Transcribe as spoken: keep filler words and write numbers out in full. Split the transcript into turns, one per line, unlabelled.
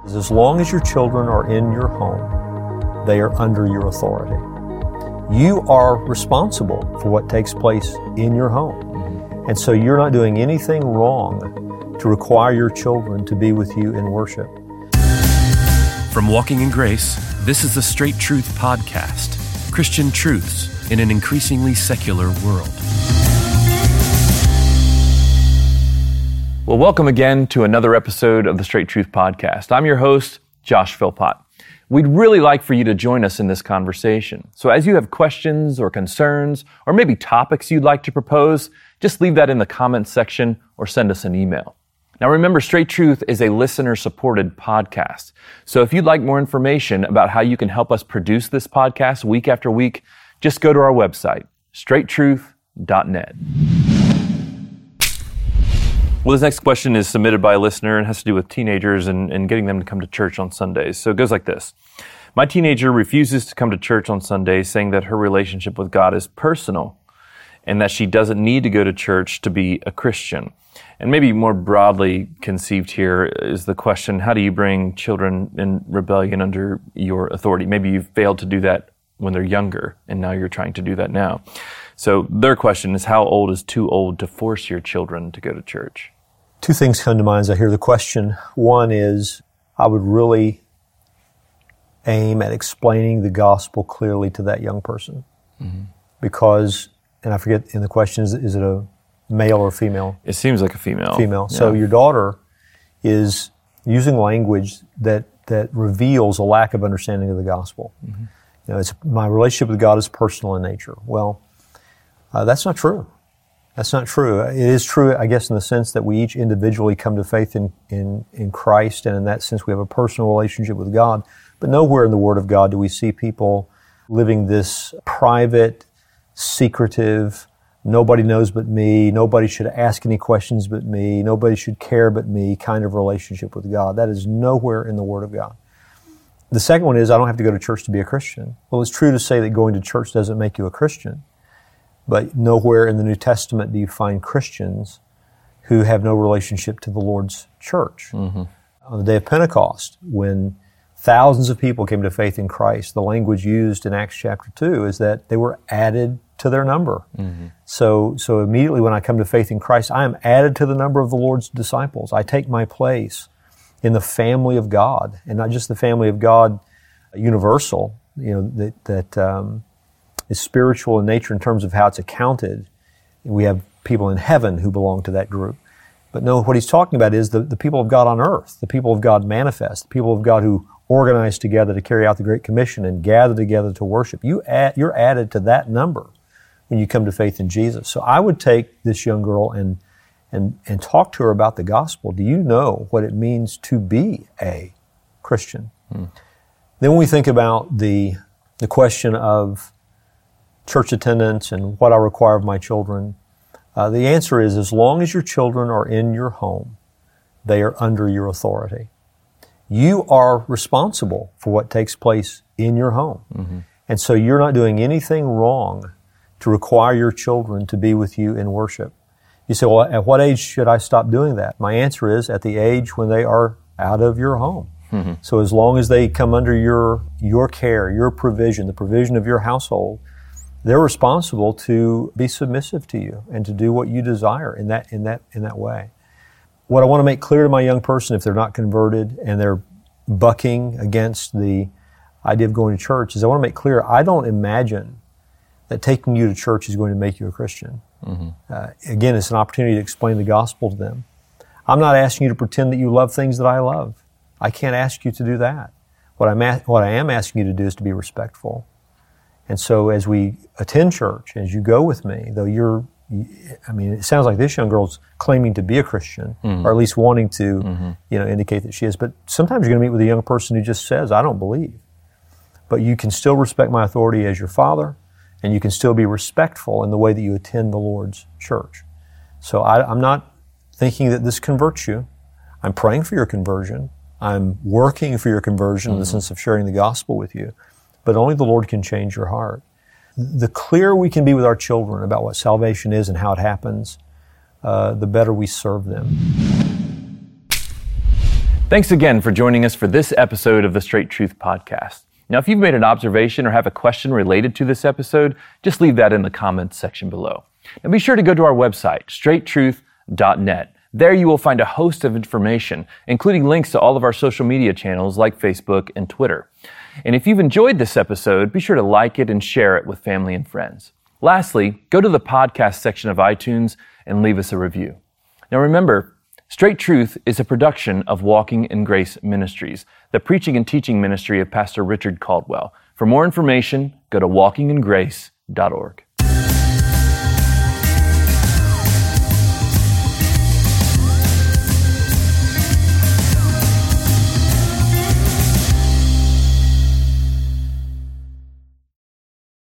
As long as your children are in your home, they are under your authority. You are responsible for what takes place in your home. Mm-hmm. And so you're not doing anything wrong to require your children to be with you in worship.
From Walking in Grace, this is the Straight Truth Podcast, Christian truths in an increasingly secular world.
Well, welcome again to another episode of the Straight Truth Podcast. I'm your host, Josh Philpott. We'd really like for you to join us in this conversation. So as you have questions or concerns, or maybe topics you'd like to propose, just leave that in the comments section or send us an email. Now remember, Straight Truth is a listener-supported podcast. So if you'd like more information about how you can help us produce this podcast week after week, just go to our website, straight truth dot net. Well, this next question is submitted by a listener and has to do with teenagers and, and getting them to come to church on Sundays. So it goes like this. My teenager refuses to come to church on Sundays, saying that her relationship with God is personal and that she doesn't need to go to church to be a Christian. And maybe more broadly conceived here is the question, how do you bring children in rebellion under your authority? Maybe you've failed to do that when they're younger, and now you're trying to do that now. So their question is, how old is too old to force your children to go to church?
Two things come to mind as I hear the question. One is, I would really aim at explaining the gospel clearly to that young person. Mm-hmm. Because, and I forget in the question, is, is it a male or female?
It seems like a female.
Female.
Yeah. So
your daughter is using language that, that reveals a lack of understanding of the gospel. Mm-hmm. You know, it's, my relationship with God is personal in nature. Well, uh, that's not true. That's not true. It is true, I guess, in the sense that we each individually come to faith in, in, in Christ, and in that sense we have a personal relationship with God. But nowhere in the Word of God do we see people living this private, secretive, nobody knows but me, nobody should ask any questions but me, nobody should care but me kind of relationship with God. That is nowhere in the Word of God. The second one is, I don't have to go to church to be a Christian. Well, it's true to say that going to church doesn't make you a Christian. But nowhere in the New Testament do you find Christians who have no relationship to the Lord's church. Mm-hmm. On the day of Pentecost, when thousands of people came to faith in Christ, the language used in Acts chapter two is that they were added to their number. Mm-hmm. So, so immediately when I come to faith in Christ, I am added to the number of the Lord's disciples. I take my place in the family of God, and not just the family of God universal, you know, that, that um, is spiritual in nature in terms of how it's accounted. We have people in heaven who belong to that group. But no, what he's talking about is the, the people of God on earth, the people of God manifest, the people of God who organize together to carry out the Great Commission and gather together to worship. You add, you're added to that number when you come to faith in Jesus. So I would take this young girl and and and talk to her about the gospel. Do you know what it means to be a Christian? Hmm. Then when we think about the the question of church attendance and what I require of my children, uh, the answer is, as long as your children are in your home, they are under your authority. You are responsible for what takes place in your home. Mm-hmm. And so you're not doing anything wrong to require your children to be with you in worship. You say, well, at what age should I stop doing that? My answer is at the age when they are out of your home. Mm-hmm. So as long as they come under your your care, your provision, the provision of your household, they're responsible to be submissive to you and to do what you desire in that in that in that way. What I want to make clear to my young person, if they're not converted and they're bucking against the idea of going to church, is I want to make clear, I don't imagine that taking you to church is going to make you a Christian. Mm-hmm. Uh, again, it's an opportunity to explain the gospel to them. I'm not asking you to pretend that you love things that I love. I can't ask you to do that. What I'm a- what I am asking you to do is to be respectful. And so as we attend church, as you go with me, though you're, I mean, it sounds like this young girl's claiming to be a Christian, mm-hmm. or at least wanting to, mm-hmm. you know, indicate that she is. But sometimes you're going to meet with a young person who just says, I don't believe. But you can still respect my authority as your father, and you can still be respectful in the way that you attend the Lord's church. So I, I'm not thinking that this converts you. I'm praying for your conversion. I'm working for your conversion mm-hmm. in the sense of sharing the gospel with you. But only the Lord can change your heart. The clearer we can be with our children about what salvation is and how it happens, uh, the better we serve them.
Thanks again for joining us for this episode of the Straight Truth Podcast. Now, if you've made an observation or have a question related to this episode, just leave that in the comments section below. And be sure to go to our website, straight truth dot net. There you will find a host of information, including links to all of our social media channels like Facebook and Twitter. And if you've enjoyed this episode, be sure to like it and share it with family and friends. Lastly, go to the podcast section of iTunes and leave us a review. Now remember, Straight Truth is a production of Walking in Grace Ministries, the preaching and teaching ministry of Pastor Richard Caldwell. For more information, go to walking in grace dot org.